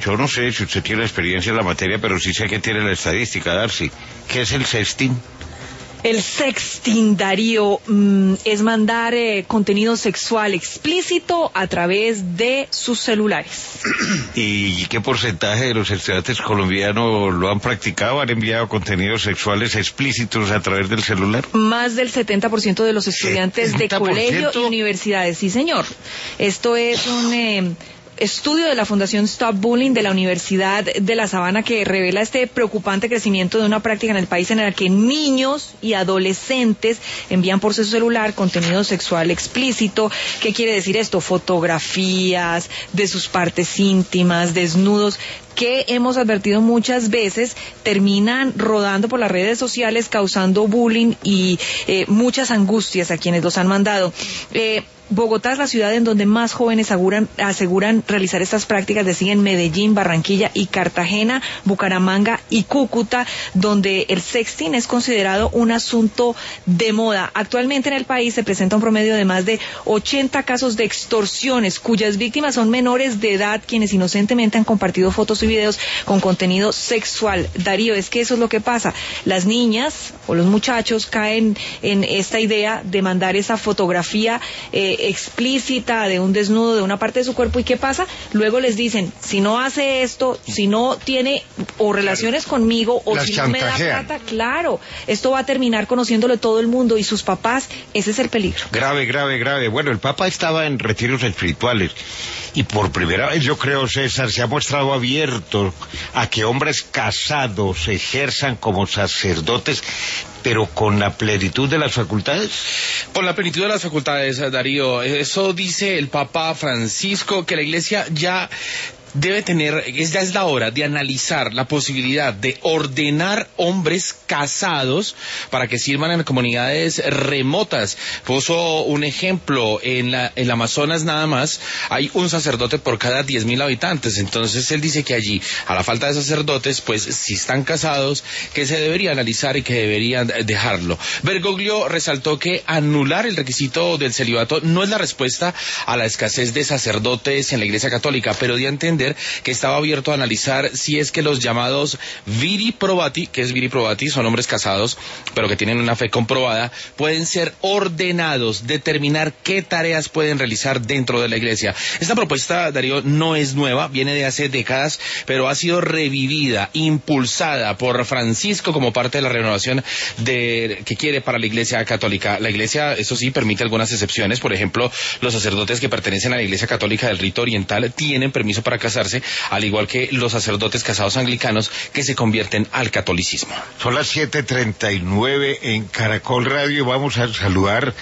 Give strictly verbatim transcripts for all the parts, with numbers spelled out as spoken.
yo no sé si usted tiene experiencia en la materia, pero sí sé que tiene la estadística, Darcy. ¿Qué es el sexting? El sexting, Darío, mmm, es mandar eh, contenido sexual explícito a través de sus celulares. ¿Y qué porcentaje de los estudiantes colombianos lo han practicado? ¿Han enviado contenidos sexuales explícitos a través del celular? Más del setenta por ciento de los estudiantes ¿setenta por ciento? de colegio y universidades, sí señor. Esto es un... Eh, estudio de la Fundación Stop Bullying de la Universidad de La Sabana que revela este preocupante crecimiento de una práctica en el país en la que niños y adolescentes envían por su celular contenido sexual explícito. ¿Qué quiere decir esto? Fotografías de sus partes íntimas, desnudos, que hemos advertido muchas veces terminan rodando por las redes sociales causando bullying y eh, muchas angustias a quienes los han mandado. Eh, Bogotá es la ciudad en donde más jóvenes aseguran, aseguran realizar estas prácticas. Le siguen Medellín, Barranquilla y Cartagena, Bucaramanga y Cúcuta, donde el sexting es considerado un asunto de moda. Actualmente en el país se presenta un promedio de más de ochenta casos de extorsiones, cuyas víctimas son menores de edad, quienes inocentemente han compartido fotos y videos con contenido sexual. Darío, es que eso es lo que pasa. Las niñas o los muchachos caen en esta idea de mandar esa fotografía eh, explícita de un desnudo de una parte de su cuerpo. ¿Y qué pasa? Luego les dicen, si no hace esto, si no tiene o relaciones conmigo o Las si no me da plata, claro, esto va a terminar conociéndolo todo el mundo y sus papás. Ese es el peligro. Grave, grave, grave. Bueno, el Papa estaba en retiros espirituales y por primera vez, yo creo, César, se ha mostrado abierto a que hombres casados ejerzan como sacerdotes, pero con la plenitud de las facultades. Con la plenitud de las facultades, Darío. Eso dice el Papa Francisco, que la Iglesia ya debe tener, es, ya es la hora de analizar la posibilidad de ordenar hombres casados para que sirvan en comunidades remotas. Puso un ejemplo, en la, el Amazonas nada más hay un sacerdote por cada diez mil habitantes. Entonces él dice que allí, a la falta de sacerdotes, pues si están casados, que se debería analizar y que deberían dejarlo. Bergoglio resaltó que anular el requisito del celibato no es la respuesta a la escasez de sacerdotes en la Iglesia Católica, pero dio a entender que estaba abierto a analizar si es que los llamados viri probati, que es viri probati, son hombres casados, pero que tienen una fe comprobada, pueden ser ordenados, determinar qué tareas pueden realizar dentro de la Iglesia. Esta propuesta, Darío, no es nueva, viene de hace décadas, pero ha sido revivida, impulsada por Francisco como parte de la renovación de, que quiere para la Iglesia Católica. La Iglesia, eso sí, permite algunas excepciones. Por ejemplo, los sacerdotes que pertenecen a la Iglesia Católica del Rito Oriental tienen permiso para casarse, al igual que los sacerdotes casados anglicanos que se convierten al catolicismo. Son las siete treinta y nueve en Caracol Radio. Vamos a saludar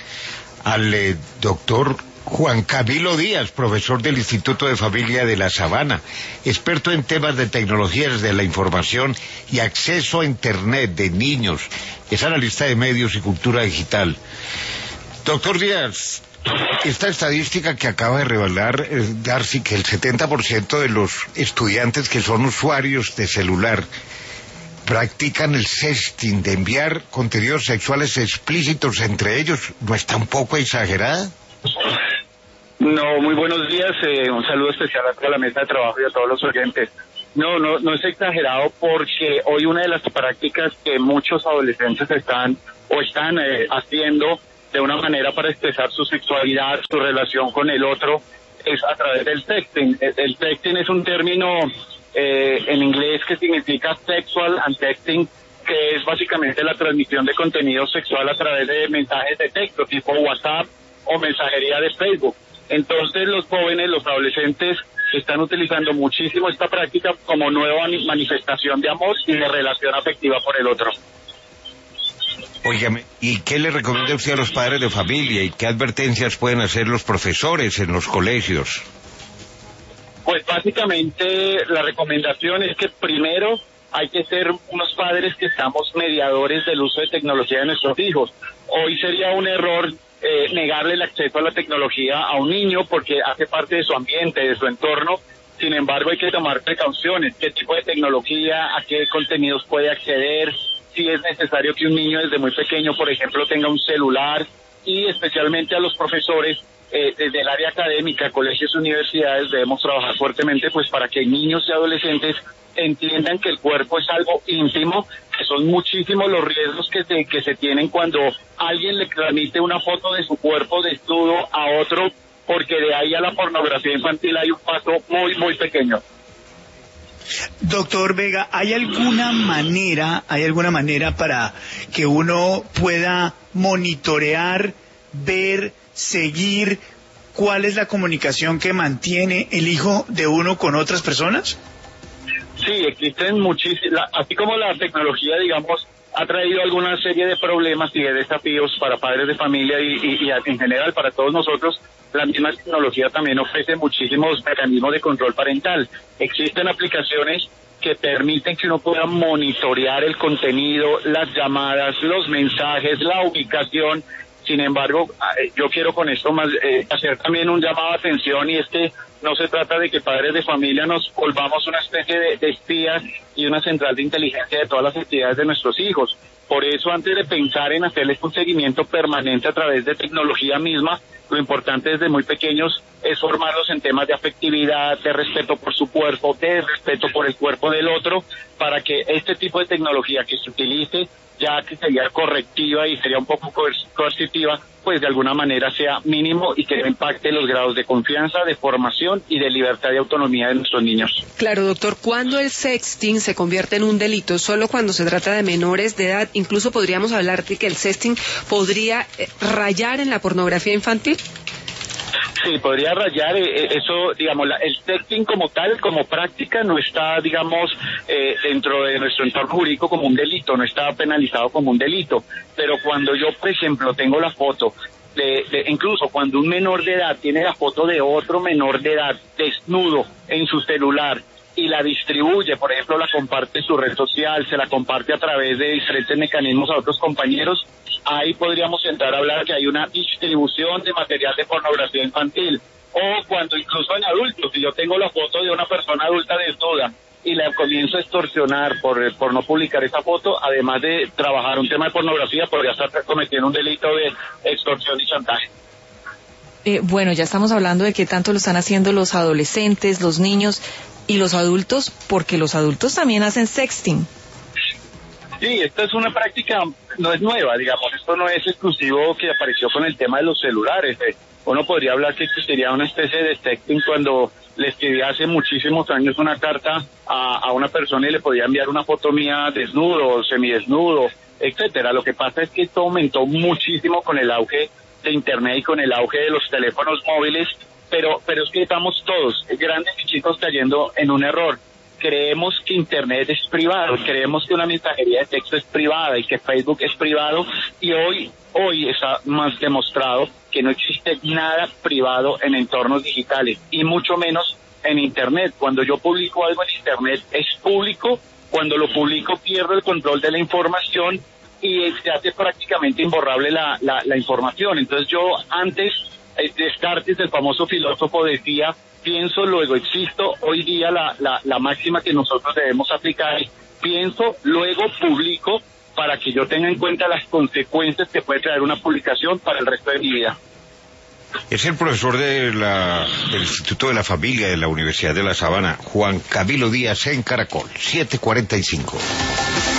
al eh, doctor Juan Camilo Díaz, profesor del Instituto de Familia de La Sabana, experto en temas de tecnologías de la información y acceso a Internet de niños. Es analista de medios y cultura digital. Doctor Díaz, esta estadística que acaba de revelar eh, Darcy, que el setenta por ciento de los estudiantes que son usuarios de celular practican el sexting, de enviar contenidos sexuales explícitos entre ellos, ¿no está un poco exagerada? No, muy buenos días, eh, un saludo especial a toda la mesa de trabajo y a todos los oyentes. No, no, no es exagerado, porque hoy una de las prácticas que muchos adolescentes están o están eh, haciendo de una manera para expresar su sexualidad, su relación con el otro, es a través del sexting. El, el sexting es un término eh, en inglés que significa sexual and texting, que es básicamente la transmisión de contenido sexual a través de mensajes de texto, tipo WhatsApp o mensajería de Facebook. Entonces los jóvenes, los adolescentes, están utilizando muchísimo esta práctica como nueva manifestación de amor y de relación afectiva por el otro. Óigame, ¿y qué le recomienda usted a los padres de familia y qué advertencias pueden hacer los profesores en los colegios? Pues básicamente la recomendación es que primero hay que ser unos padres que estamos mediadores del uso de tecnología de nuestros hijos. Hoy sería un error eh, negarle el acceso a la tecnología a un niño porque hace parte de su ambiente, de su entorno. Sin embargo, hay que tomar precauciones, qué tipo de tecnología, a qué contenidos puede acceder, si es necesario que un niño desde muy pequeño, por ejemplo, tenga un celular, y especialmente a los profesores eh, desde el área académica, colegios, universidades, debemos trabajar fuertemente pues para que niños y adolescentes entiendan que el cuerpo es algo íntimo, que son muchísimos los riesgos que se, que se tienen cuando alguien le transmite una foto de su cuerpo desnudo a otro, porque de ahí a la pornografía infantil hay un paso muy, muy pequeño. Doctor Vega, ¿hay alguna manera, hay alguna manera para que uno pueda monitorear, ver, seguir cuál es la comunicación que mantiene el hijo de uno con otras personas? Sí, existen muchísimas, así como la tecnología, digamos, ha traído alguna serie de problemas y de desafíos para padres de familia y, y, y en general para todos nosotros, la misma tecnología también ofrece muchísimos mecanismos de control parental. Existen aplicaciones que permiten que uno pueda monitorear el contenido, las llamadas, los mensajes, la ubicación. Sin embargo, yo quiero con esto más eh, hacer también un llamado de atención, y es que no se trata de que padres de familia nos volvamos una especie de, de espías y una central de inteligencia de todas las actividades de nuestros hijos. Por eso, antes de pensar en hacerles un seguimiento permanente a través de tecnología misma, lo importante desde muy pequeños es formarlos en temas de afectividad, de respeto por su cuerpo, de respeto por el cuerpo del otro, para que este tipo de tecnología que se utilice, ya que sería correctiva y sería un poco coercitiva, pues de alguna manera sea mínimo y que no impacte los grados de confianza, de formación y de libertad y autonomía de nuestros niños. Claro, doctor, ¿cuándo el sexting se convierte en un delito? ¿Solo cuando se trata de menores de edad? Incluso podríamos hablar de que el sexting podría rayar en la pornografía infantil. Sí, podría rayar eh, eso, digamos, la, el sexting como tal, como práctica, no está, digamos, eh, dentro de nuestro entorno jurídico como un delito, no está penalizado como un delito. Pero cuando yo, por ejemplo, tengo la foto, de, de, incluso cuando un menor de edad tiene la foto de otro menor de edad desnudo en su celular y la distribuye, por ejemplo, la comparte en su red social, se la comparte a través de diferentes mecanismos a otros compañeros, ahí podríamos entrar a hablar que hay una distribución de material de pornografía infantil. O cuando incluso en adultos, si yo tengo la foto de una persona adulta desnuda y la comienzo a extorsionar por, por no publicar esa foto, además de trabajar un tema de pornografía, podría estar cometiendo un delito de extorsión y chantaje. Eh, bueno, ya estamos hablando de qué tanto lo están haciendo los adolescentes, los niños y los adultos, porque los adultos también hacen sexting. Sí, esta es una práctica, no es nueva, digamos, esto no es exclusivo que apareció con el tema de los celulares. Uno podría hablar que existiría una especie de sexting cuando le escribí hace muchísimos años una carta a, a una persona y le podía enviar una foto mía desnudo, semidesnudo, etcétera. Lo que pasa es que esto aumentó muchísimo con el auge de Internet y con el auge de los teléfonos móviles, pero, pero es que estamos todos, grandes y chicos, cayendo en un error. Creemos que Internet es privado, creemos que una mensajería de texto es privada y que Facebook es privado, y hoy, hoy está más demostrado que no existe nada privado en entornos digitales, y mucho menos en Internet. Cuando yo publico algo en Internet es público, cuando lo publico pierdo el control de la información y se hace prácticamente imborrable la, la, la información. Entonces yo antes, Descartes, el famoso filósofo, decía: pienso, luego existo. Hoy día la, la, la máxima que nosotros debemos aplicar es: pienso, luego publico, para que yo tenga en cuenta las consecuencias que puede traer una publicación para el resto de mi vida. Es el profesor de la, del Instituto de la Familia de la Universidad de La Sabana, Juan Camilo Díaz, en Caracol, siete cuarenta y cinco.